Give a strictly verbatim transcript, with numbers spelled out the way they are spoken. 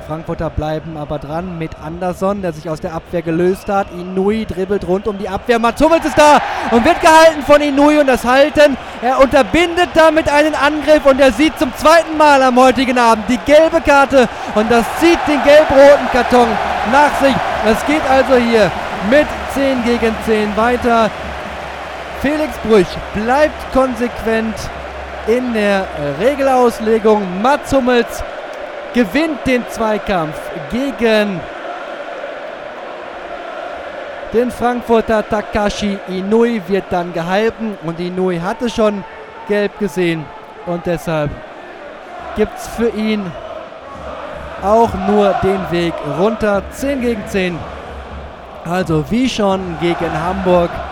Frankfurter bleiben aber dran mit Anderson, der sich aus der Abwehr gelöst hat. Inouye dribbelt rund um die Abwehr. Mats Hummels ist da und wird gehalten von Inouye und das Halten. Er unterbindet damit einen Angriff und er sieht zum zweiten Mal am heutigen Abend die gelbe Karte und das zieht den gelb-roten Karton nach sich. Das geht also hier mit zehn gegen zehn weiter. Felix Brüch bleibt konsequent in der Regelauslegung. Mats Hummels gewinnt den Zweikampf gegen den Frankfurter Takashi Inouye, wird dann gehalten und Inouye hatte schon gelb gesehen und deshalb gibt es für ihn auch nur den Weg runter. zehn gegen zehn. Also wie schon gegen Hamburg